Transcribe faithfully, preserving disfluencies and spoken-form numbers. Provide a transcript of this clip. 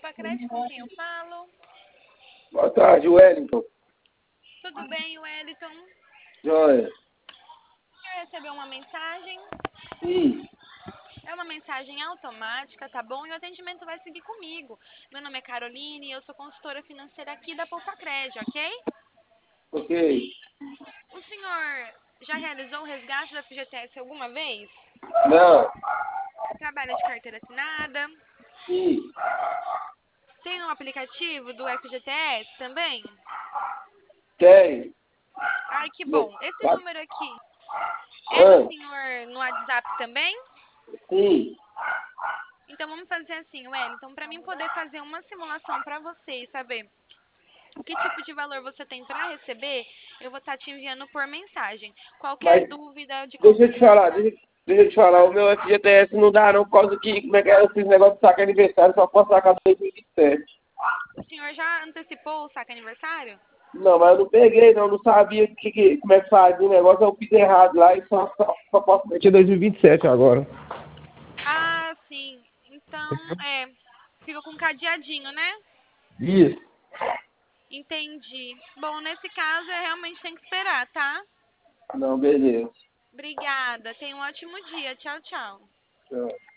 Poupa Crédito, com quem eu falo? Boa tarde, Wellington. Tudo bem, Wellington? Joia. O senhor recebeu uma mensagem? Sim. É uma mensagem automática, tá bom? E o atendimento vai seguir comigo. Meu nome é Caroline e eu sou consultora financeira aqui da Poupa Crédito, ok? Ok. O senhor já realizou o resgate do F G T S alguma vez? Não. Trabalha de carteira assinada? Sim. Tem um aplicativo do F G T S também? Tem. Ai, que bom. Esse Tá. número aqui é do Ah, senhor no WhatsApp também? sim. Então vamos fazer assim, Wellington, para mim poder fazer uma simulação para você e saber que tipo de valor você tem para receber, eu vou estar te enviando por mensagem. Qualquer Mas dúvida de deixa eu te falar, consulta, deixa, deixa eu te falar, o meu F G T S não dá não, por causa que, como é que é esse negócio de saque aniversário, só posso sacar dois mil e vinte e sete. o senhor já antecipou o saque aniversário? Não, mas eu não peguei não, não sabia que, que, como é que fazia o negócio, eu fiz errado lá e só, só, só posso meter dois mil e vinte e sete agora. Ah, sim. Então, é, fica com cadeadinho, né? Isso. Entendi. Bom, nesse caso, é realmente tem que esperar, tá? Não, beleza. Obrigada. Tenha um ótimo dia. Tchau, tchau. Tchau.